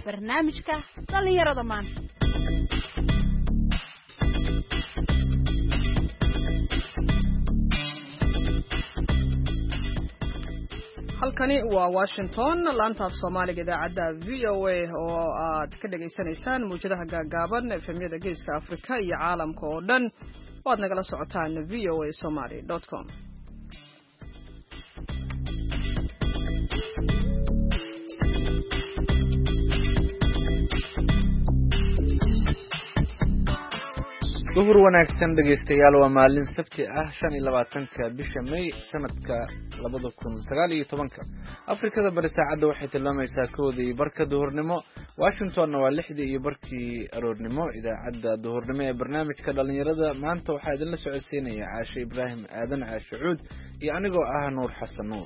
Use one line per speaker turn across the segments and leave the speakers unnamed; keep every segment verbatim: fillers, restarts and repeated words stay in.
barnaamijka dhalinyarada maanta.
halkani waa Washington laanta af Soomaaliga idaacada V O A oo aad ka dhageysanaysaan muujadaha gaagaaban efemyada geeska Afrika iyo caalamka oo dhan waad nagala socotaan v o a somali dot com.
duhur wanaagsan dhageystayaal waa maalin sabti ah shan iyo labaatanka bisha May sanadka labada kun sagaal iyo tobanka Afrikada bari saacada waxay tilmaamaysaa koodii barka duhurnimo Washingtonna waa lixdii iyo barkii aroornimo idaacada duhurnimo ee barnaamijka dhalinyarada maanta waxaa idin la socodsiinaya Caashe Ibraahim Aadan Caashe Cuud iyo anigoo ah Nuur Xasan Nuur.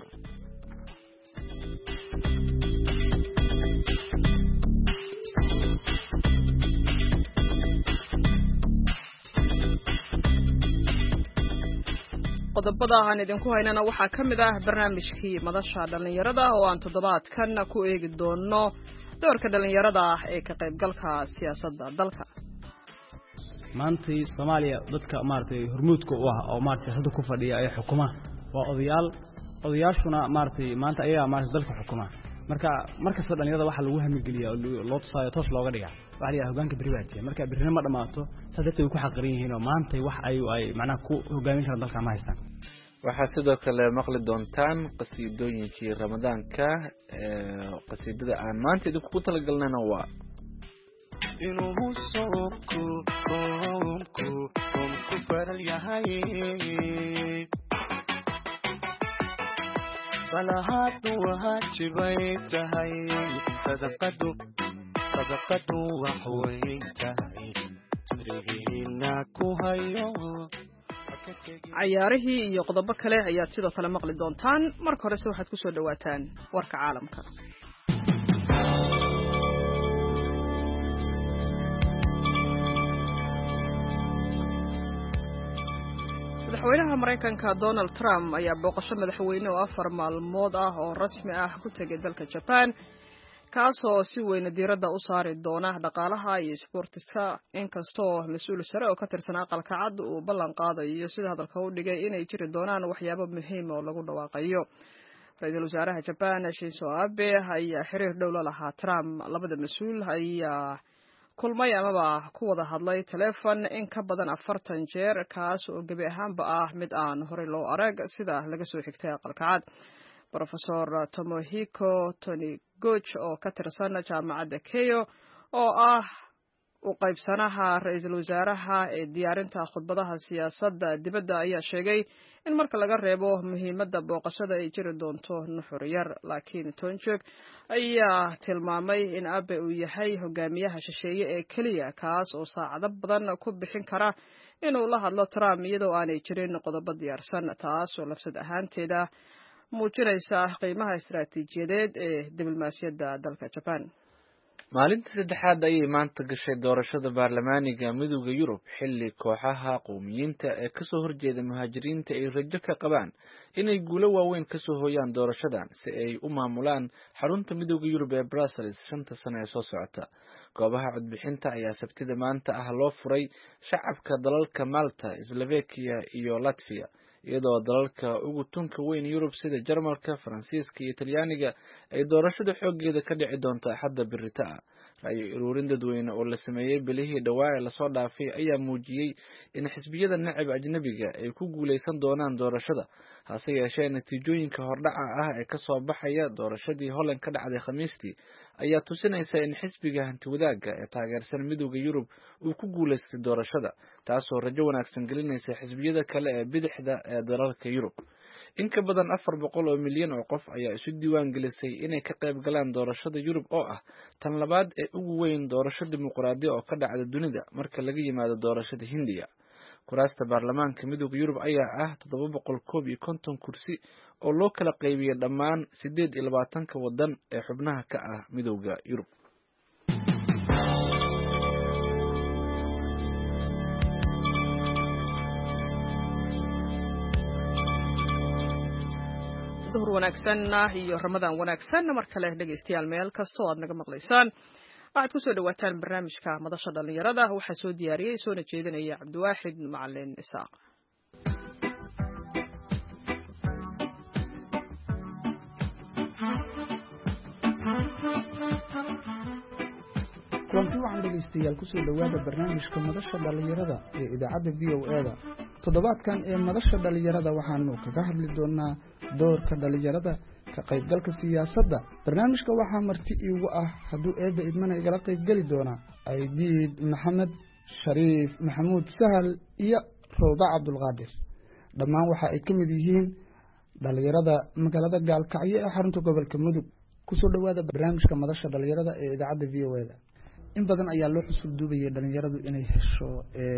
qodobada aan idinku haynana waxaa ka mid ah barnaamijkii madasha dhalinyarada oo aan toddobaadkan ku eegi doono doorka dhalinyarada ah ee ka qaybgalka siyaasadda dalka.
maanta Soomaaliya dadka maartay hormuudka u ah oo maartay siyaasadda ku fadhiya ay xukuma waa odayaal odayaashuna maartay maanta ayaga maartay dalka xukuma marka markasta dhalinyarada waxa lagu hamigeliyaa loo tusaayo toos looga dhigaa waxa la hoggaanka bariwaadka marka birnimo ma dhamaato saddeed ku xaqrin yihiin oo maanta wax ay ay macna ku hogaamin karaan dalka ma haystaan.
waxaa sidoo kale maqli doontaan qasiidooyinkii Ramadaanka ee qasiidada aan maanta idinku talagalnayna waa
inuu sooku koonku koonku faral yahay salaatu waajibay tahay sadaqadu sadaqadu waxweyn tahay rihiina ku hayo
ciyaarihii iyo qodobo kale ayaad sidoo kale maqli doontaan marka hore se waxaad ku soo dhawaataan warka caalamka. madaxweynaha Mareykanka Donald Trump ayaa booqasho madaxweyne oo afar maalmood ah oo rasmi ah ku tagay dalka Japan kaasoo si weyn diiradda u saari doona dhaqaalaha iyo isboortiska inkastoo mas'uul sare oo ka tirsan aqalka cad uu ballan qaadayo sida hadalka u dhigay inay jiri doonaan waxyaabo muhiim ah oo lagu dhawaaqayo. ra'iisul wasaaraha Japan Shinzo Abe ayaa xiriir dhow la lahaa Trump labada mas'uul ayaa kulmay amaba ku wada hadlay telefoon in ka badan afartan jeer kaas oo gabi ahaanba ah mid aan horey loo arag sida laga soo xigtay aqalka cad. Professor Tomohiko Taniguchi oo ka tirsan jaamacadda Keio oo ah u qaybsanaha ra'iisul wasaaraha ee diyaarinta khudbadaha siyaasadda dibadda ayaa sheegay in marka laga reebo muhiimadda booqashada ay jiri doonto nuxur yar laakiin Tonjok ayaa tilmaamay in Abe uu yahay hogaamiyaha shisheeye ee kaliya kaas oo saacado badan ku bixin kara inuu la hadlo Trump iyadoo aanay jirin qodobo diyaarsan taas oo lafsad ahaanteeda muujinaysa qiimaha istiraatiijiyadeed ee diblomaasiyadda dalka Japan.
maalinta saddexaad ayay maanta gashay doorashada baarlamaaniga midowga Yurub xilli kooxaha qowmiyiinta ee ka soo horjeeda muhaajiriinta ay rajo ka qabaan inay guulo waaweyn ka soo hooyaan doorashadan si ay u maamulaan xarunta midowga Yurub ee Brussels shanta sano ee soo socota. goobaha codbixinta ayaa sabtida maanta ah loo furay shacabka dalalka Malta, Slovakia iyo Latvia iyadoo dalalka ugu tunka weyn Yurub sida Jarmalka, Faransiiska iyo Talyaaniga ay doorashada xoogeeda ka dhici doonto Axadda birita. ra'yi ururin dadweyne oo la sameeyay bilihii dhawaa la soo dhaafay ayaa muujiyay in xisbiyada nacab ajnabiga ay ku guuleysan doonaan doorashada hase yeeshee natiijooyinka hordhaca ah ee ka soo baxaya doorashadii Holland ka dhacday Khamiistii ayaa tusinaysa in xisbiga hanti wadaaga ee taageersan midowga Yurub uu ku guuleystay doorashada taasoo rajo wanaagsan gelinaysa xisbiyada kale ee bidixda ee dalalka Yurub. in ka badan afar boqol oo milyan oo qof ayaa isu diiwaan gelisay inay ka qayb galaan doorashada Yurub oo ah tan labaad ee ugu weyn doorasho dimuqraadi oo ka dhacda dunida marka laga yimaado doorashada Hindiya. kuraasta baarlamaanka midowga Yurub ayaa ah toddoba boqol koob iyo konton kursi oo loo kala qaybiyay dhammaan siddeed iyo labaatanka wadan ee xubnaha ka ah midowga Yurub.
duhur wanaagsan iyo Ramadaan wanaagsan mar kale dhageystayaal meel kasto aad naga maqlaysaan waxaad ku soo dhawaataan barnaamijka madasha dhalinyarada waxaa soo diyaariyey soona jeedinaya cabdiwaaxid macalin isaaq.
kulanti waxaan dhegaystayaal kusoo dhawaada barnaamijka madasha dhalinyarada ee idaacadda v o e da. toddobaadkan ee madasha dhalinyarada waxaanu kaga hadli doonaa doorka dhalinyarada ka qaybgalka siyaasadda. barnaamijka waxaa marti iigu ah hadduu eebba idmana igala qaybgeli doonaa aydiid maxamed, shariif maxamuud sahal iyo rawda cabdulqaadir. dhammaan waxa ay ka mid yihiin dhalinyarada magaalada gaalkacyo ee xarunta gobolka mudug. kusoo dhawaada barnaamijka madasha dhalinyarada ee idaacadda v o e da. in badan ayaa loo xusul duubayay dhalinyaradu inay hesho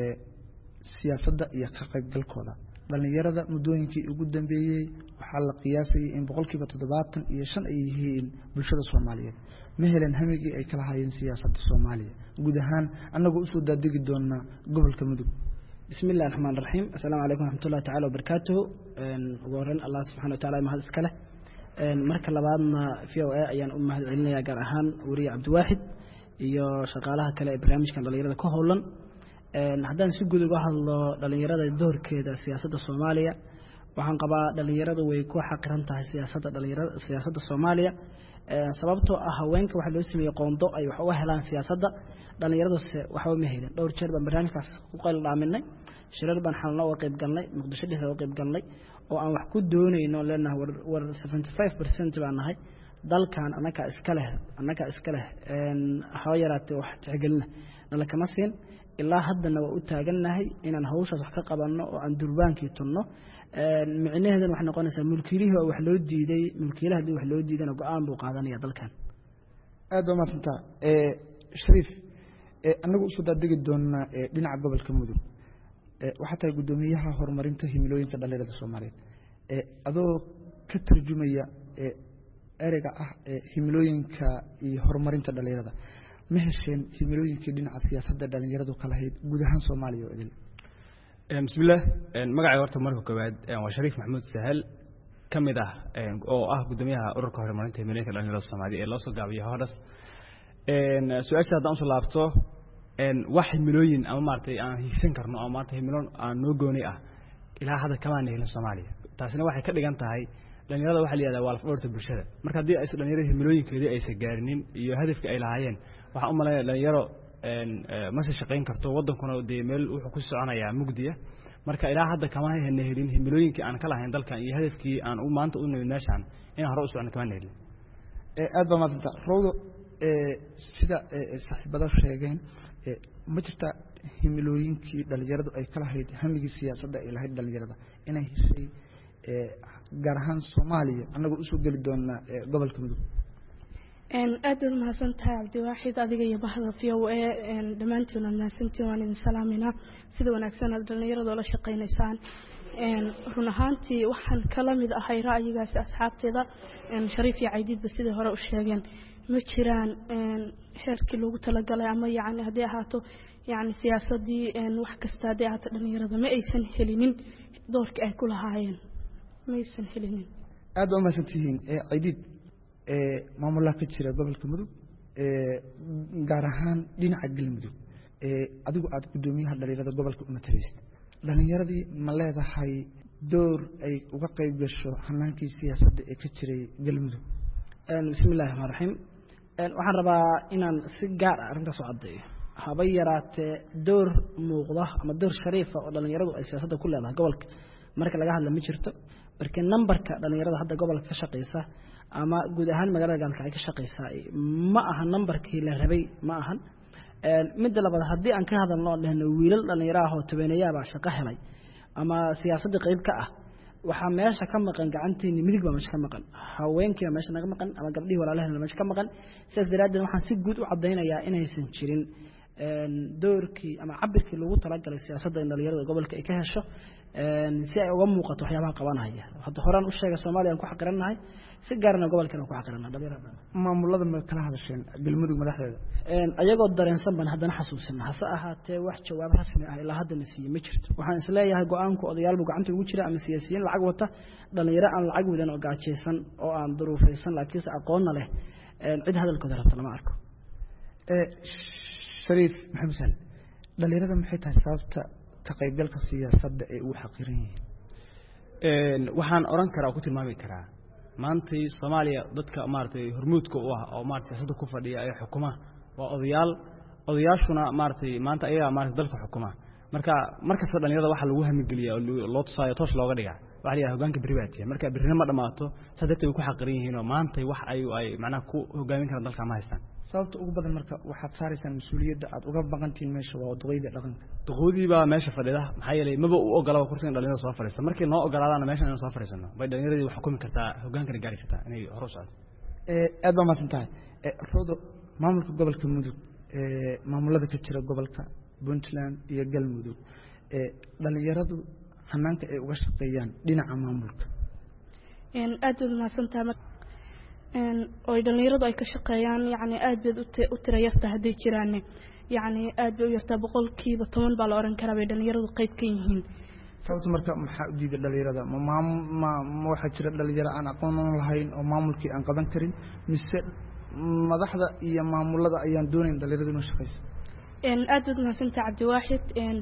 siyaasadda iyo ka qaybgalkooda. dhalinyarada muddooyinkii ugu dambeeyey waxaa la qiyaasayay in boqolkiiba toddobaatan iyo shan ay yihiin bulshada soomaaliyeed. ma heleen hamigii ay kala hayeen siyaasadda soomaaliya. guud ahaan annagoo usoo daadegi doonaa gobolka mudug.
bismi illahi raxmaan raxiim. assalaamu calaykum waraxmatullahi tacala wabarakaatuhu. ugu horreyn allah subxana wa tacala mahad iska leh. marka labaadna v o a ayaan u mahad celinayaa gaar ahaan weriye cabdiwaaxid iyo shaqaalaha kale ee barnaamijkan dhalinyarada ka howlan. haddaan si guud uga hadlo dhalinyarada doorkeeda siyaasadda soomaaliya, waxaan qabaa dhalinyaradu way ku xaqiran tahay siyaasadda dhalinyarada siyaasadda soomaaliya, sababtoo ah haweenka waxaa loo sameeyey qoondo ay wax uga helaan siyaasadda. dhalinyaraduse waxba ma helin. dhowr jeer baan barnaamijkaas ku qayl dhaaminay, shirar baan xalno uga qayb galnay, muqdisho dhexdeeda uga qayb galnay oo aan wax ku doonayno leenahay war war seventy five percent baan nahay dalkan annaga iska leh annaga iska leh ha yaraatee wax tixgelina nala kama siin. ilaa haddana waa u taagannahay inaan hawshaas wax ka qabanno oo aan durbaankii tunno. micnaheedana waxay noqonaysaa mulkiilihii oo wax loo diiday, mulkiilaha haddii wax loo diidana go-aan buu qaadanaya dalkan.
aad baa mahadsantaa shariif. annagu usoo daadegi doonaa dhinaca gobolka mudug. waxaa tahay guddoomiyaha horumarinta himilooyinka dhalinyarada soomaaliyeed. adoo ka tarjumaya ereyga ah himilooyinka iyo horumarinta dhalinyarada, ma hesheen himilooyinkii dhinaca siyaasadda dhalinyaradu ka lahayd guud ahaan soomaaliya oo idin?
bismillaah. magacay horta marka koowaad waa shariif maxamuud sahal, ka mid ah oo ah guddoomiyaha ururka horumarinta himilooyinka dhalinyarada soomaaliya ee loo soo gaabiyo hodas. su-aasha haddaan usoo laabto, wax himilooyin ama maaragtay aan hiigsan karno oo maanta himilo aan noo gooni ah ilaa hadda kamaana helin soomaaliya. taasina waxay ka dhigan tahay dhalinyarada waxaa la yihahdaa waa laf-dhabarta bulshada. marka haddii aysa dhalinyarada himilooyinkeedii aysan gaarinin iyo hadafkii ay lahaayeen, waxaan u malaynaya dhalinyaro mase shaqayn karto, waddankuna dee meel wuxuu ku soconayaa mugdiya. marka ilaa hadda kama hana helin himilooyinkii aan ka lahayn dalkan iyo hadafkii aan u maanta u nimid meeshaan inaan hore u socno kamaana helin.
aad baa maadsantaa rawdo. sida saaxiibada sheegeen, ma jirta himilooyinkii dhalinyaradu ay ka lahayd hamigii siyaasadda ay lahayd dhalinyarada inay heshay gaar ahaan soomaaliya? annagoo usoo geli doonaa gobolka mudug.
aad baad mahadsan tahay cabdiwaaxid, adiga iyo bahda v o a dhammaantiin waad mahadsantiin. waan idin salaaminaa sida wanaagsan aad dhalinyarada la shaqaynaysaan. run ahaantii waxaan kala mid ahay ra'yigaasi asxaabteeda. shariif iyo caydiidba sidai hore u sheegeen, ma jiraan heerkii loogu talagalay ama yani haddii ahaato yani siyaasadii wax kasta haddii ahaato dhalinyarada ma aysan helinin doorkii ay ku lahaayeen, ma aysan helinin.
aad baa mahadsantihiin. caydiid, maamulaha ka jira gobolka mudug, gaar ahaan dhinaca galmudug, adigu aad guddoomiyaha dhalinyarada gobolka u mataleysid, dhalinyaradii ma leedahay door ay uga qayb gasho hanaankii siyaasadda ee ka jiray galmudug?
bismi illahi raxmaan raxiim. waxaan rabaa inaan si gaar ah arrintaas u caddeeyo. haba yaraatee door muuqda ama door shariifa oo dhalinyaradu ay siyaasadda ku leedahay gobolka marka laga hadla ma jirto. marka nambarka dhalinyarada hadda gobolka ka shaqaysa ama guud ahaan magaalada gaalkacyo ka shaqaysa ma aha nambarkii la rabay, ma ahan. midda labaad, haddii aan ka hadalno oo dhahno wiilal dhalinyaro ah oo tobaneeyaabaa shaqo helay ama siyaasadda qayb ka ah, waxaa meesha ka maqan gacanteeni midig baa meesha ka maqan, haweenkiiba meesha naga maqan ama gabdhihii walaalaheen meesha ka maqan. sidaas daraaddeed waxaan si guud u caddaynayaa inaysan jirin doorkii ama cabirkii loogu talagalay siyaasadda in dhalinyarada gobolka ay ka hesho si ay uga muuqato waxyaabaha qabanaya. hadda horaan u sheegay Soomaaliya aan ku xaqiranahay, si gaarna gobolkan ku xaqiranahay dhalinyarada.
maamulada ma kala hadasheen galmudug madaxdeeda?
een ayagoo dareensan ban haddana xasuusin hase ahaatee wax jawaab rasmi ah ilaa hadda nasiib ma jirto. waxaan isleeyahay go'aanku odayaalbu gacanta ugu jira ama siyaasiyiin lacag wata, dhalinyaro aan lacag wadan oo gaajeysan oo aan duruufaysan laakiin aqoon leh cid hadalkooda rabta lama arko.
shariif maxamed sal dhalinyarada maxay tahay sababta ka qaybgalka siyaasadda ee ugu xaqiran yihiin
waxaan oran karaa oo ku tilmaami karaa maantay Soomaaliya dadka maartay hormuudka u ah oo maartay siyaasadda ku fadhiya ay xukuma waa odayaal odayaashuna maartay maanta ayaga maartay dalka xukuma marka markasta dhalinyarada waxa lagu hamigeliyaa oo loo tusaayo toos looga dhigaa waxa la yiraahdaa hoggaanka baribaatiya marka birnimo dhamaato saddeed ay ku xaqiran yihiin oo maanta wax ay ay macnaha ku hogaamin karaan dalka ma haystaan
sababta ugu badan marka waxaad saaraysan mas'uuliyadda aad uga baqantiin meesha waa duqeyda dhaqanka
duqoodii baa meesha fadhida maxay yeelay maba u ogolaa kursiga dhalinyarada soo fadhiista markii noo ogolaadana meesha inaan soo fadhiisano bay dhalinyarada wax xukumi kartaa hogaankana gaari kartaa inay hor u socdo
ee aad baa maasan tahay ee rodo maamulka gobolka mudug ee maamulada ka jira gobolka Puntland iyo Galmudug ee dhalinyaradu hanaanka ay uga shaqeeyaan dhinaca maamulka
een aad u maasantaa een oo dhalinyaradu ay ka shaqeeyaan yaani aad bay u tirayasta haday jiraan yaani aad bay u yartaa boqolkiiba toban baa la oran karaa bay dhalinyaradu qayb ka yihiin
sababta marka maxaa u diiday dhalinyarada ma ma waxa jira dhalinyaro aan aqoon u lahayn oo maamulkii aan qaban karin mise madaxda iyo maamulada ayaan doonayn dhalinyaradu inay shaqeeyaan
een aad u maasantaa Cabdiwaaxid een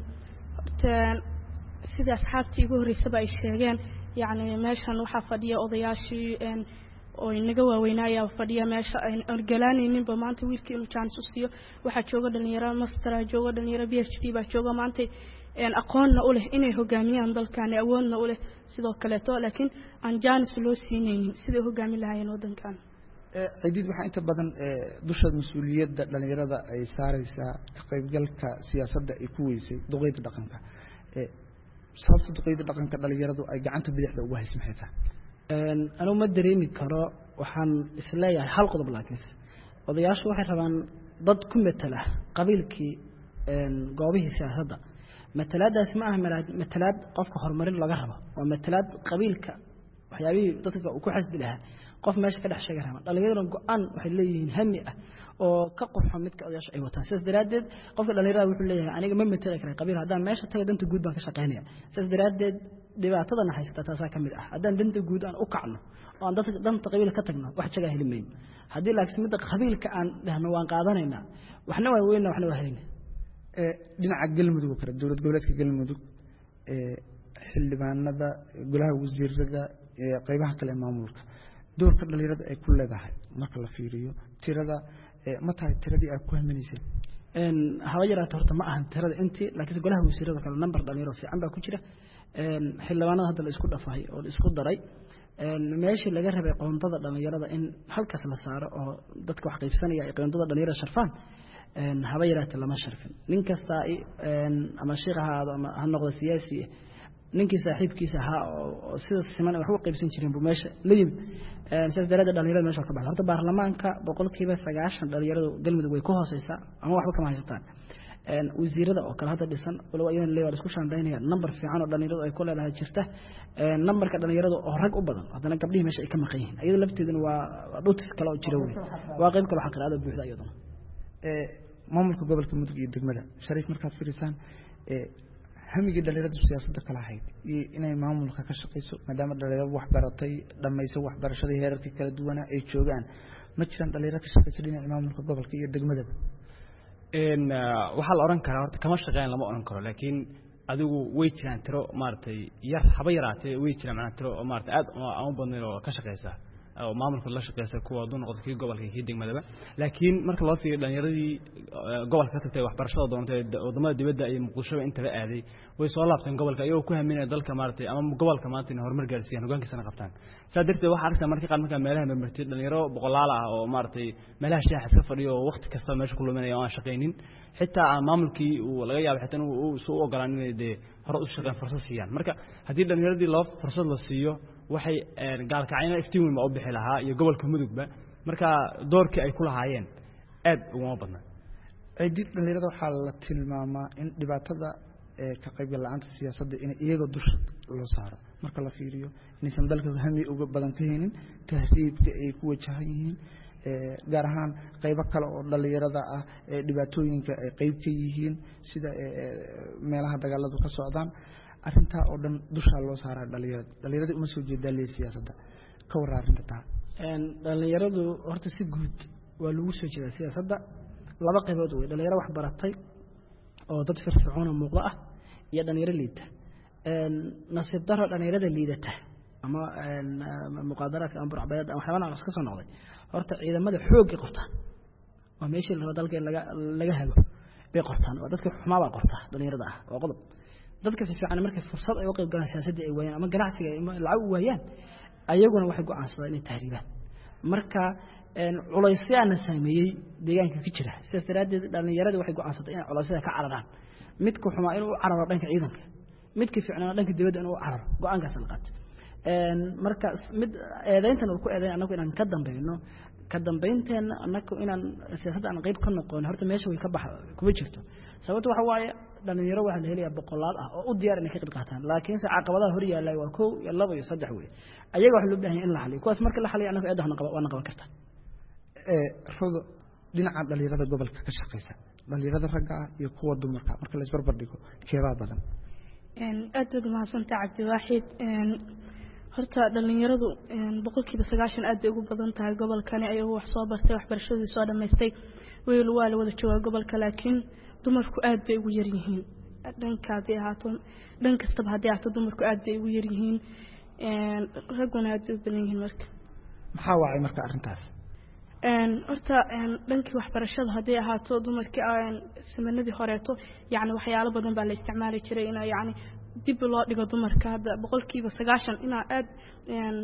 tan sida asxaabtii ugu horeysay ay sheegeen yaani meeshan waxa fadhiya odayaashii een oo inaga waaweynaya fadhiya meesha ay orgalaanaynin ba maanta wiilkii inuu chance u siiyo waxa jooga dhalinyaro master jooga dhalinyaro PhD ba jooga maanta een aqoonna u leh inay hogaamiyaan dalkan awoodna u leh sidoo kale to laakiin aan chance loo siinaynin sida hogaamin lahaayeen wadankan
ee cidid waxa inta badan ee dusha mas'uuliyadda dhalinyarada ay saaraysaa ka qaybgalka siyaasadda ay ku weysay duqeyda dhaqanka ee sababta duqeyda dhaqanka dhalinyaradu ay gacanta bidixda ugu haysan maxay tahay
een anu ma dareemi karo waxaan isleeyahay hal qodob laakiin odayaashu waxay rabaan dad ku metela qabiilkii een goobihii siyaasadda metelaadaas ma aha metelaad qofka horumarin laga rabo waa metelaad qabiilka waxyaabihii dadka ku xasdi lahaa qof meesha ka dhex sheegay raba dhalinyarada go'aan waxay leeyihiin hami ah oo ka qurxo midka odayaasha ay wataan sidaas daraadeed qofka dhalinyarada wuxuu leeyahay aniga ma metela karay qabiil haddaan meesha tago danta guud baan ka shaqeynaya sidaas daraadeed dhibaatada haysta taas ka mid ah haddaan danta guud aan u kacno oo aan dadka danta qabiil ka tagno wax jaga helimeyn haddii laakiin midda qabiilka aan dhahno waan qaadanaynaa waxna waa weynaa waxna waa helinaa
ee dhinaca Galmudug kara dawlad goboleedka Galmudug ee xildhibaanada golaha wasiirada ee qaybaha kale maamulka doorka dhalinyarada ay ku leedahay marka la fiiriyo tirada ee ma tahay tiradii ay ku haminaysay
een hawa yaraato horta ma ahan tirada intii laakiin golaha wasiirada kale number dhalinyaro fiican baa ku jira een xildhibaanada hadda la isku dhafay oo la isku daray een meeshii laga rabay qoondada dhalinyarada in halkaas la saaro oo dadka wax qaybsanaya ay qoondada dhalinyarada sharfaan een hawa yaraato lama sharfin nin kasta een ama sheekhaha ama ha noqdo siyaasi ninkii saaxiibkiisa ahaa oo sida siman wax u qaybsan jireen buu meesha la yimid een sidaas daraadeed dhalinyarada meesha ka baxay horta baarlamaanka boqolkiiba sagaashan dhalinyaradu Galmudug way ku hooseysaa ama waxba kama haysataan een wasiirada oo kala hadda dhisan walaal ayaan leeyahay isku shaandaynaya number fiican oo dhalinyaradu ay ku leedahay jirta een numberka dhalinyaradu oo rag u badan haddana gabdhihi meesha ay ka maqan yihiin ayada lafteeduna waa dhutis kale oo jira weey waa qayb kale xaqiraada buuxda iyaduna
ee maamulka gobolka Mudug iyo degmada Shariif markaad fiirisaan ee hamiga dhalinyarada siyaasadda kala ahayd iyo inay maamulka ka shaqeyso maadaama dhalinyaradu wax baratay dhamayso waxbarashada heerarka kala duwan ay joogaan ma jiraan dhalinyaro ka shaqeysa dhinaca maamulka gobolka iyo degmada
een waxa la oran karaa horta kama shaqeyn lama oran karo laakiin adigu way jiraan tiro maartay yar haba yaraatay way jiraan macna tiro maartay aad aan u badnayn oo ka shaqeysa oo maamulka la shaqeysa kuwa doon qodkii gobolka iyo degmadaba laakiin marka loo fiiriyo dhalinyaradii gobolka ka tagtay waxbarashada doontay wadamada dibadda ay muqdisho inta la aaday way soo laabteen gobolka ayagoo ku haminaya dalka maartay ama gobolka maanta in horumar gaarsiiyaan hoggaankiisana qabtaan sadarteed waxa arkaysa markii qaar marka meelaha marmartay dhalinyaro boqolaal ah oo maartay meelaha shaax iska fadhiyo waqti kasta meesha ku luminaya oo aan shaqeynin xitaa maamulkii uu laga yaabo xitaa uu soo ogolaan inay de hore u shaqeyn fursad siiyaan marka hadii dhalinyaradii loo fursad la siiyo waxay gaalkacayna iftiin weyn ma u bixi lahaa iyo gobolka Mudugba marka doorkii ay ku lahaayeen aad uga badna
cidid dhalinyarada waxa la tilmaamaa in dhibaatada ee ka qaybgal la'aanta siyaasadda in iyaga dusha loo saaro marka la fiiriyo inaysan dalka hami uga badan ka helin tahriibka ay ku wajahan yihiin ee gaar ahaan qaybo kale oo dhalinyarada ah ee dhibaatooyinka ay qayb ka yihiin sida meelaha dagaaladu ka socdaan arinta oo dhan dusha loo saaraa dhalinyarada dhalinyarada uma soo jeedaan siyaasadda ka waran arinta taa
een dhalinyaradu horta si guud waa lagu soo jeedaa siyaasadda laba qaybood way dhalinyaro wax baratay oo dad firfircoon oo muuqda ah iyo dhalinyaro liita een nasiib daro dhalinyarada liidata ama een muqaadaraadka ama burcbayada ama xayawaanka iska soo noqday horta ciidamada xoog ay qortaan waa meeshii la dalka laga laga hago bay qortaan oo dadka xumaaba qorta dhalinyarada ah waa qodob dadka fiican markay fursad ay u qayb galaan siyaasadda ay waayaan ama ganacsiga ay lacag u waayaan ayaguna waxay go'aansadaan inay tahriibaan marka een culaysyana saameeyay deegaanka ka jira sidaas daraadeed dhalinyarada waxay go'aansadeen inay culaysyada ka cararaan midka xumaa inuu u cararo dhanka ciidanka midka fiicnaa dhanka dibadda inuu u cararo go'aankaas la qaato een marka mid eedayntan uu ku eedayn anagu inaan ka dambeeyno ka dambeynteena anagu inaan siyaasadda aan qayb ka noqon horta meesha way ka bax kuma jirto sababtu waxa waaye dhalinyaro waxa la helayaa boqolaal ah oo u diyaar inay ka qayb qaataan laakiin se caqabadaha hor yaallay waa kow iyo laba iyo saddex weey ayaga waxa loo baahan yahay in la xaliyo kuwaas marka la xaliyo anagu eedahan qaba waan qaban kartaa
ee rodo dhinaca dhalinyarada gobolka ka shaqeysa dhalinyarada ragga ah iyo kuwa dumarka marka la isbarbar dhigo keebaa badan
een aad ugu mahadsantahay Cabdi Waaxid een horta dhalinyaradu een boqolkiiba sagaashan aad bay ugu badan tahay gobolkani ayuu wax soo bartay waxbarashadii soo dhameystay weel waa la wada joogaa gobolka laakiin dumarku aad bay ugu yar yihiin dhankaadii ahaato dhan kastaba haddii ahaato dumarku aad bay ugu yar yihiin een raguna aad bay u badan yihiin marka
maxaa wacay marka arrintaas
een horta een dhankii waxbarashada haddii ahaato dumarkii aan samanadii horeeto yacni waxyaalo badan baa la isticmaali jiray inaa yacni dib loo dhigo dumarka hadda boqolkiiba sagaashan inaa aad een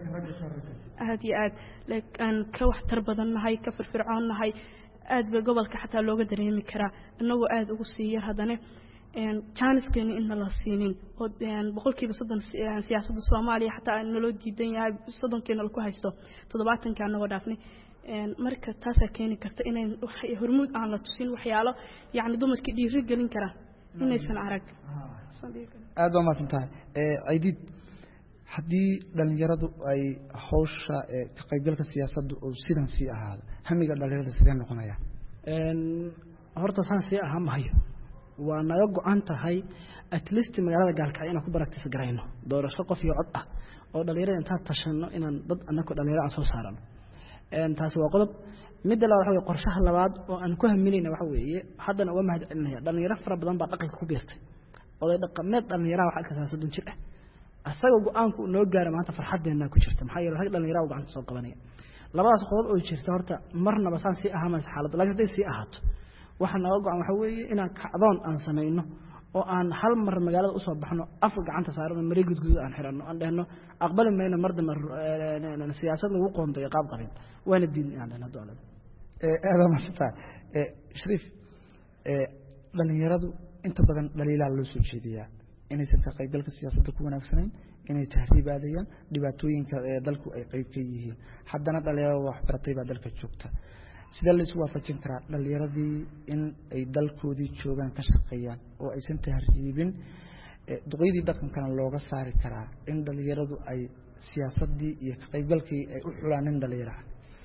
aad iyo aad aan ka waxtar badan nahay ka firfircoon nahay aad ba gobolka xataa looga dareemi karaa annagoo aad ugu siiya haddana een jaaniskeena in la siinin oo een boqolkiiba soddon siyaasadda Soomaaliya xataa aan naloo diidan yahay soddonkeena la ku haysto toddobaatanka anagoo dhaafnay een marka taas ay keeni karta inay wax hormuud aan la tusin waxyaalo yacni dumarkii dhiiri gelin kara inaysan arag
aad baa mahadsantahay ee Aydid haddii dhalinyaradu ay hawsha ka qaybgalka siyaasadda oo sidan sii ahaado hamiga dhalinyarada sidee noqonaya
een horta san sii ahaa mahayo waa naga go'an tahay at least magaalada gaalkacyo inaan ku baraktiis garayno doorasho qof iyo cod ah oo dhalinyarada intaan tashano inaan dad anako dhalinyaro aan soo saarano een taasi waa qodob midda labaad waxa qorshaha labaad oo aan ku haminayna waxa weeye haddana waa mahad celinaya dhalinyaro fara badan baa dhaqanka ku biirtay oday dhaqameed dhalinyaraha waxa ka saasadun jir ah asaga go'aanku noo gaar maanta farxadeena ku jirta maxaa yeelay rag dhalinyaro gacanta soo qabanaya labadaas qodob oo jirta horta marnaba san si ahaa mas xaalad laakiin day si ahaato waxa naga go'an waxa weeye inaan kacdoon aan sameeyno oo aan hal mar magaalada u soo baxno af gacanta saarno mareeg gudgud aan xirano aan dhahno aqbal meena mardamar siyaasad lagu qoonday qaab qabin waana diin aan dhahno dawladda
ee aad ma sita ee Shariif ee dhalinyaradu inta badan dhaliilaa loo soo jeediyaa inaysan ka qaybgalka siyaasadda ku wanaagsanayn inay tahriibaadayaan dhibaatooyinka ee dalku ay qayb ka yihiin haddana dhalinyarada wax baratay baa dalka joogta sida la isku waafajin karaa dhalinyaradii in ay dalkoodii joogaan ka shaqeeyaan oo aysan tahriibin duqeydii dhaqankana looga saari karaa in dhalinyaradu ay siyaasaddii iyo ka qaybgalkii ay u xulaanin dhalinyaraha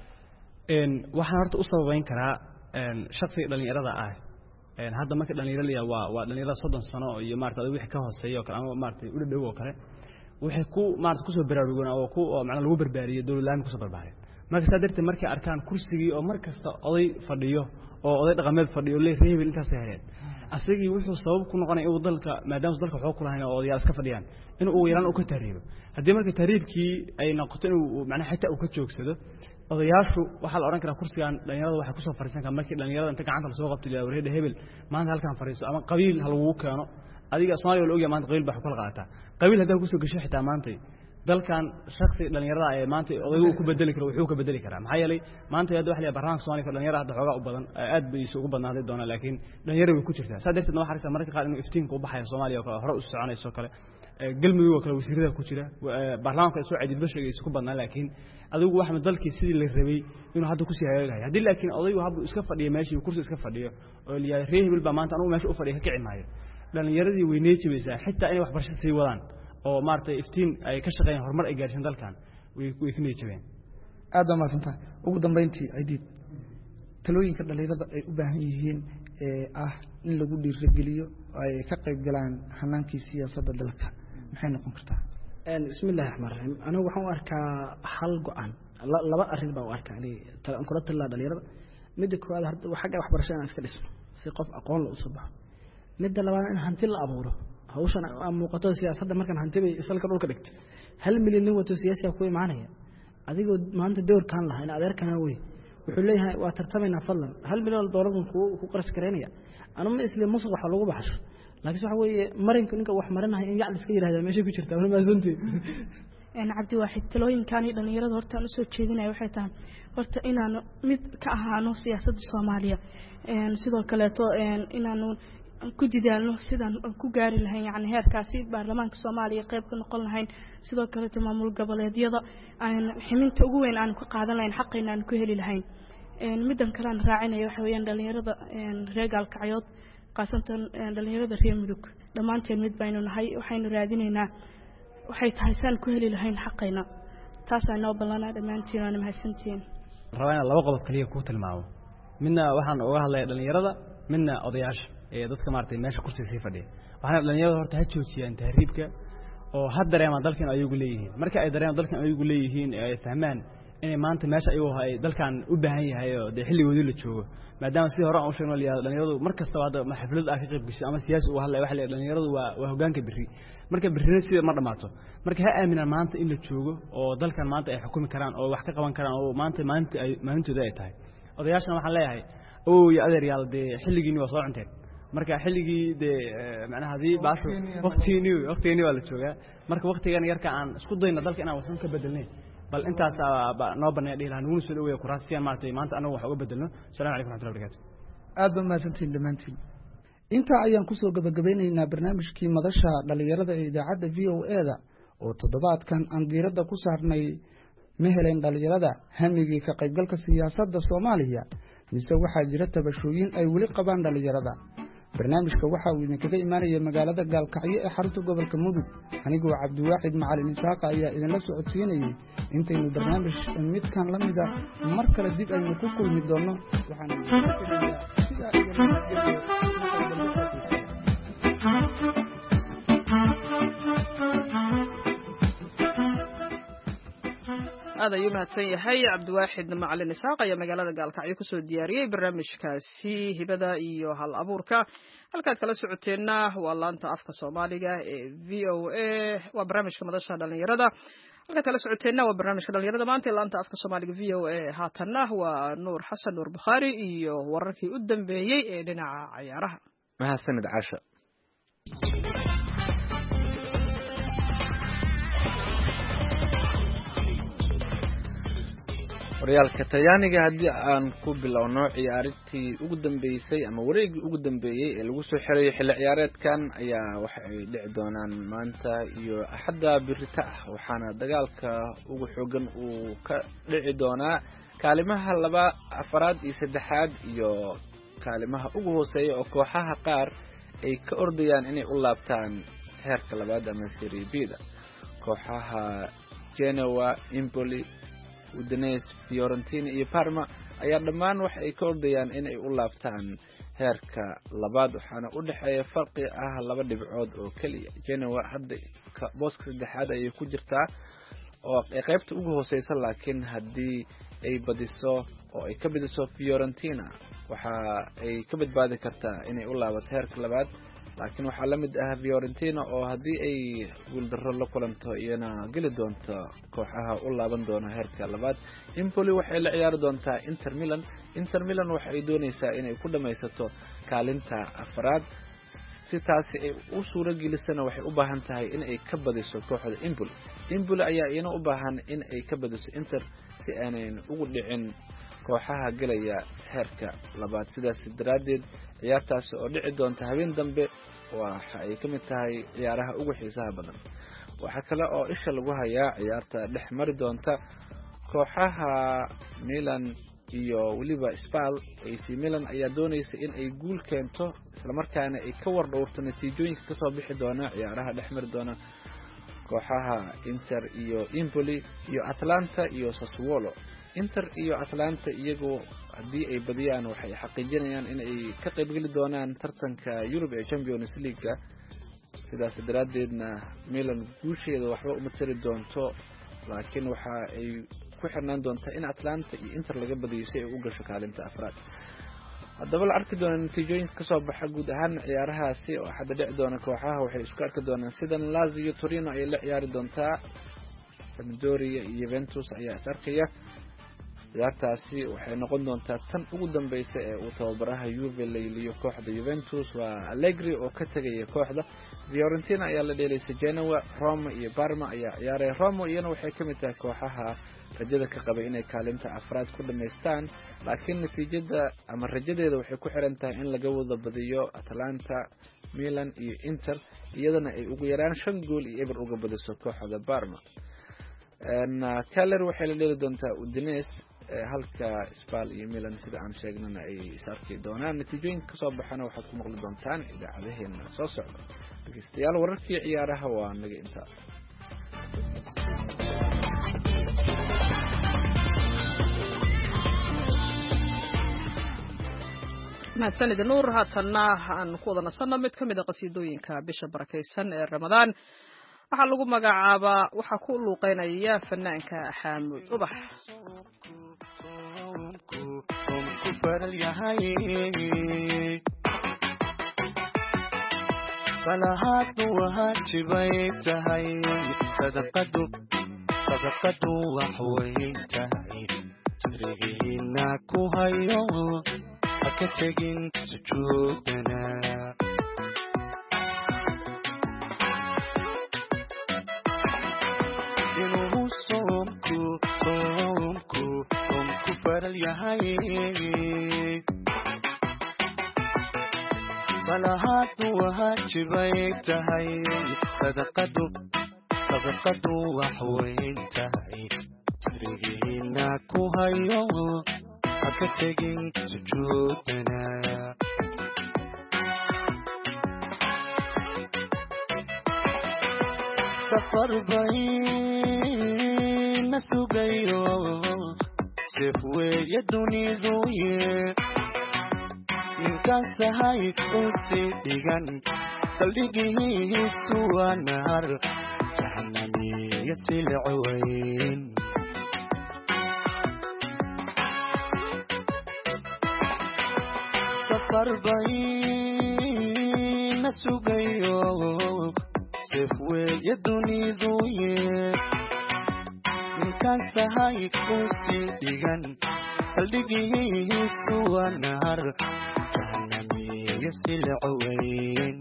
een waxaan horta u sababeyn karaa een shakhsiga dhalinyarada ah een hadda marka dhalinyarada waa waa dhalinyarada soddon sano iyo maartay wixii ka hooseeyo kale ama maartay u dhaw oo kale waxay ku maartay ku soo baraarugana oo ku macna lagu barbaariyo dawladda ku soo barbaariyay marka sadartii markay arkaan kursigii oo markasta oday fadhiyo oo oday dhaqameed fadhiyo leey reebel intaas heereen asagii wuxuu sabab ku noqonay inuu dalka maadaama dalka wuxuu ku lahayn oo odayaal iska fadhiyaan inuu uu yaraan u ka tahriibo hadii marka tahriibkii ay noqoto inuu macna xitaa uu ka joogsado odayaashu waxa la oran karaa kursigan dhalinyarada waxa ku soo fariisan ka markii dhalinyarada inta gacanta la soo qabtay ilaa wareed hebel maanta halkan fariiso ama qabiil hal uu keeno adiga Soomaaliya loo ogyahay maanta qabiil baa ku kala qaata qabiil hadaa ku soo gashay xitaa maanta dalkan shakhsi dhalinyarada ay maanta odaygu ku bedeli karo wuxuu ka bedeli karaa maxaa yeelay maanta hadda wax la barnaamij Soomaaliya dhalinyarada hadda xoogaa u badan aad bay isugu badnaaday doona laakiin dhalinyarada way ku jirtaa sadarteedna waxa xariisa marka qaar inuu iftiinka u baxayo Soomaaliya oo hore u soconayso kale galmudug oo kale wasiirada ku jira baarlamaanka soo cadid bashiga isku badnaa laakiin adigu waxa dalkii sidii la rabay inuu hadda ku sii hagaagayo hadii laakiin odaygu habbu iska fadhiyo meeshii kursi iska fadhiyo oo liyaa reehbil ba maanta anigu meesha u fadhiyo ka kici maayo dhalinyaradii weynay jibaysaa xitaa inay waxbarasho sii wadaan oo maartay iftiin ay ka shaqeeyaan horumar ay gaarsiin dalkan way way ka neejabeen
aad ma santaa ugu dambeyntii Aydid talooyinka dhalinyarada ay u baahan yihiin ee ah in lagu dhiirigeliyo ay ka qayb galaan hanaankii siyaasadda dalka maxay noqon kartaa
een bismillaahir rahmaanir rahiim anigu waxaan u arkaa hal go'an laba arrin baa u arkaa inay talaan kula talaa dhalinyarada midda koowaad hadda xagga waxbarashada aan iska dhisno si qof aqoon la u soo baxo midda labaad in hanti la abuuro hawshan aan muuqato siyaasadda markan hanti bay isalka dhulka dhigtay hal milyan nin wato siyaasiga ku imaanaya adigoo maanta doorkaan lahaa in adeerkana wey wuxuu leeyahay waa tartamaynaa fadlan hal milyan doolar ku ku qarash gareynaya anu ma isla musuq waxa lagu baxsho laakiin waxa weeye marinka ninka wax marinahay in yac iska yiraahdo meesha ku jirta wala ma santii
een cabdi waaxid talooyinkan iyo dhalinyarada horta aan soo jeedinayo waxay tahay horta inaan mid ka ahaano siyaasadda Soomaaliya een sidoo kale to een inaan ku didaalno sidaan ku gaari lahayn yani heerkaasi baarlamaanka Soomaaliya qayb ka noqon lahayn sidoo kale maamul goboleedyada aan ximinta ugu weyn aan ku qaadan lahayn xaqeena aan ku heli lahayn een midan kale aan raacinayo waxa weeyaan dhalinyarada een reegalka cayood qaasatan dhalinyarada reer mudug dhamaanteen mid baynu nahay waxaynu raadinaynaa waxay tahay san ku heli lahayn xaqeena taas ay noo ballanaa dhamaantiin aan mahadsantiin
rawaana laba qodob kaliya ku tilmaamo midna waxaan uga hadlay dhalinyarada midna odayaasha ee dadka maartay meesha kursi sii fadhiya waxaan dhalinyarada horta ha joojiyaan tahriibka oo had dareemaan dalkan ayagu leeyihiin marka ay dareemaan dalkan ayagu leeyihiin ay fahmaan inay maanta meesha ayagu hay dalkan u baahan yahay oo de xilligoodii la joogo maadaama sidii hore aan u sheegnay dhalinyaradu markasta waa ma xaflad ah ka qayb gashay ama siyaasi uu hadlay waxa leeyahay dhalinyaradu waa waa hoggaanka biri marka birina sida ma dhamaato marka ha aaminaan maanta in la joogo oo dalkan maanta ay xukumi karaan oo wax ka qaban karaan oo maanta maanta ay maantooda ay tahay odayaashana waxaan leeyahay oo ya adeer yaal de xilligiini waa soo cunteen marka xilligii de macnaha hadii baasho waqtiini waqtiini waa la joogaa marka waqtigan yarka aan isku dayna dalka inaan waxan ka bedelnay bal intaas noo banay dhiilaan ugu soo dhaweeyo kuraasiyaan maartay maanta anagu wax uga bedelno salaamu calaykum wa rahmatullahi wa barakatuh
aad ba maasantiin dhamaantiin inta ayaan ku soo gabagabeynaynaa barnaamijkii madasha dhalinyarada ee idaacadda V O A da oo toddobaadkan aan diiradda ku saarnay ma heleen dhalinyarada hamigii ka qaybgalka siyaasadda Soomaaliya mise waxaa jira tabashooyin ay weli qabaan dhalinyarada barnaamijka waxa uu idinkaga imaanaya magaalada Gaalkacyo ee xarunta gobolka Mudug anigoo Cabdiwaaxid Macalin Isaaq ayaa idinla socodsiinayay intaynu barnaamij midkan la mid ah mar kale dib aynu ku kulmi doono waxaan sida
هذا يوم هتسي هاي عبد واحد مع النساق يا مجال Gaalkacyo kusoo diyaariyay barnaamijkaasi hibada iyo hal abuurka halkaad kala socoteena waa laanta afka Soomaaliga ee V O A waa barnaamijka madasha dhalinyarada halkaad kala socoteena waa barnaamijka dhalinyarada maanta laanta afka Soomaaliga V O A haatana waa Nuur Xasan Nuur Bukhari iyo wararkii u dambeeyay ee dhinaca ciyaaraha
mahadsanid Caasha horyaalka Talyaaniga hadii aan ku bilowno ciyaarintii ugu dambeysay ama wareegii ugu dambeeyay ee lagu soo xiray xilli ciyaareedkan ayaa waxa ay dhici doonaan maanta iyo axadda birita ah waxaana dagaalka ugu xooggan uu ka dhici doonaa kaalimaha laba afraad iyo saddexaad iyo kaalimaha ugu hooseeya oo kooxaha qaar ay ka ordayaan inay u laabtaan heerka labaad ama Serie B-da kooxaha Genoa, Empoli, Udinese, Fiorentina iyo Parma ayaa dhammaan wax ay ka ordayaan in ay u laabtaan heerka labaad waxaana u dhaxeeya farqi ah laba dhibcood oo kaliya Genoa hadda booska saddexaad ay ku jirtaa oo qaybta ugu hooseysa laakiin hadii ay badiso oo ay ka badiso Fiorentina waxa ay ka badbaadi kartaa inay u laabato heerka labaad laakiin waxa la mid ah Fiorentina oo hadii ay guuldarro la kulanto iyana gali doonto kooxaha u laaban doona heerka labaad Empoli waxay la ciyaari doontaa Inter Milan Inter Milan waxa ay doonaysaa inay ku dhameysato kaalinta afraad si taasi ay u suura gelisana waxay u baahan tahay in ay ka badiso kooxda Empoli Empoli ayaa iyana u baahan in ay ka badiso Inter si aanay ugu dhicin kooxaha galaya heerka labaad sidaas daraadeed ciyaartaas oo dhici doonta habeen dambe waxa ay kamid tahay ciyaaraha ugu xiisaha badan waxa kale oo isha lagu hayaa ciyaarta dhex mari doonta kooxaha Milan iyo waliba Spal A C Milan ayaa doonaysa in ay guul keento isla markaana ay ka war dhowrto natiijooyinka ka soo bixi doona ciyaaraha dhex mari doona kooxaha Inter iyo Empoli iyo Atalanta iyo Sassuolo Inter iyo Atalanta iyagu hadii ay badiyaan waxay xaqiijinayaan in ay ka qayb gali doonaan tartanka Europe ee Champions League sidaas daraadeedna Milan guusheeda waxba uma tiri doonto laakiin waxa ay ku xirnaan doontaa in Atlanta iyo Inter laga badiyo si ay u gasho kaalinta afraad. haddaba la arki doona natiijooyinka ka soo baxa guud ahaan ciyaarahaasi oo hadda dhici doona kooxaha waxay isku arki doonaan sidan Lazio Torino ay la ciyaari doontaa Sampdoria iyo Juventus ayaa is arkaya. ciyaartaasi waxay noqon doontaa tan ugu dambeysay ee uu tababaraha Juve leeliyo kooxda Juventus waa Allegri oo ka tagaya kooxda. Fiorentina ayaa la dheelaysa Genoa, Roma iyo Parma ayaa ciyaaray. Roma iyana waxay ka mid tahay kooxaha rajada ka qabay inay kaalinta afraad ku dhameystaan, laakiin natiijada ama rajadeeda waxay ku xiran tahay in laga wada badiyo Atalanta, Milan iyo Inter, iyadana ay ugu yaraan shan gool iyo eber uga badiso kooxda Parma. een Cagliari waxay la dheeli doontaa Udinese, halka Spal iyo Milan sida aan sheegnana ay is arki doonaan. natiijooyinka ka soo baxana waxaad ku maqli doontaan idaacadaheena soo socda. dhageystayaal, wararkii ciyaaraha waa naga intaa.
mahadsanid nuur. haatanna aan ku wada nasanno mid ka mid a qasiidooyinka bisha barakaysan ee Ramadaan. waxaa lagu magacaabaa waxaa ku luuqeynaya fanaanka Xaamud Ubax.
salaatu waajibay tahay sadaqadu sadaqadu wax weyn tahay sirrigiina ku hayo haka tegin sujuudana inuu soomku soomku soomku faral yahay salaatu waajibay tahay sadaqadu sadaqadu wax weyn tahay sirrigiina ku hayo haka tegin sujuudana safar bay na sugayo sif weeye duniduye ninkaan sahay u sii dhigan saldhigihiisu waa nahar jahanamiyo silic weyn safar bay na sugayo sif weeye duniduye ninkaan sahay u sii dhigan saldhigihiisu waa nahar jahanamiyo silic weyn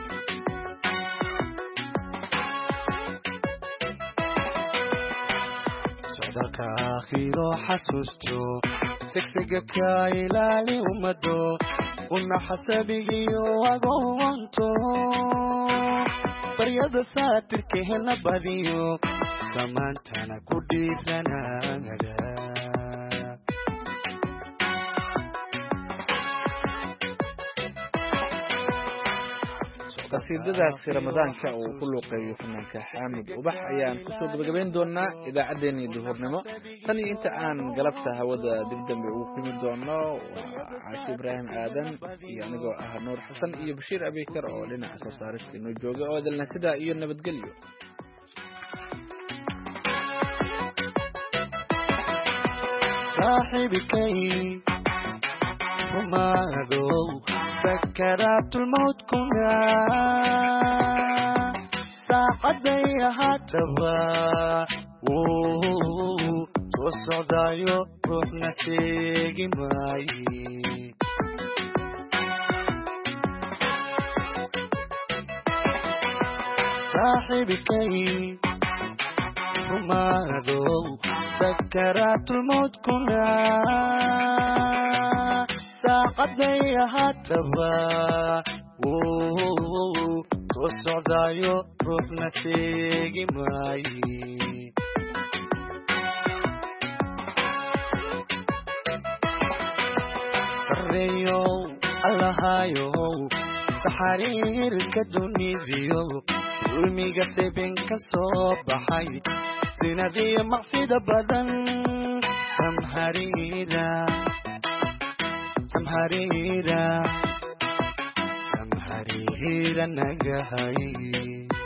socdaalka aakhiro xasuusto segsiga ka ilaali ummado una xasabigiyo agoonto baryada saatirkeena badiyo samaantana ku dhiiranagada
qasiidadaasi ramadaanka uu ku luuqeeyo fanaanka Xaamud Ubax ayaan ku soo gabagabayn doonaa idaacadeena duhurnimo. tan iyo inta aan galabta hawada dib dambe ugu kulmi doono Caashi Ibraahim Aadan iyo anigoo ah Nuur Xasan iyo Bashiir Abikar oo dhinaca soo saarista inoo jooga oo dalna sida iyo nabadgelyo.
saaxiibkay rumaado sakaratul maut kuna saacaday ahaataba wuu soo socdayo ruuxna sheegi maaye saaxiibkay rumaado sakaratul maut kuna saacaday ahaataba wuu soo socdayo ruuxna sheegi maaye sarreeyow allahayow saxariirka dunidiyo dulmiga seben ka soo baxay sinadiyo macsida badan samhariira samhariira samhariira nagahay